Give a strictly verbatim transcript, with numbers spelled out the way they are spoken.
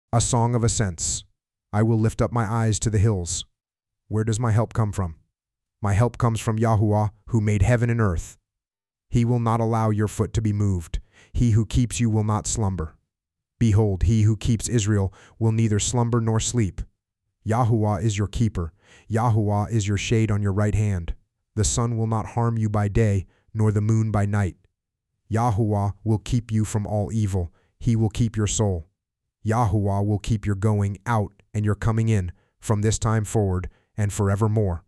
A song of ascents. I will lift up my eyes to the hills. Where does my help come from? My help comes from Yahuwah, who made heaven and earth. He will not allow your foot to be moved. He who keeps you will not slumber. Behold, he who keeps Israel will neither slumber nor sleep. Yahuwah is your keeper. Yahuwah is your shade on your right hand. The sun will not harm you by day, nor the moon by night. Yahuwah will keep you from all evil. He will keep your soul. Yahuwah will keep your going out and your coming in from this time forward and forevermore.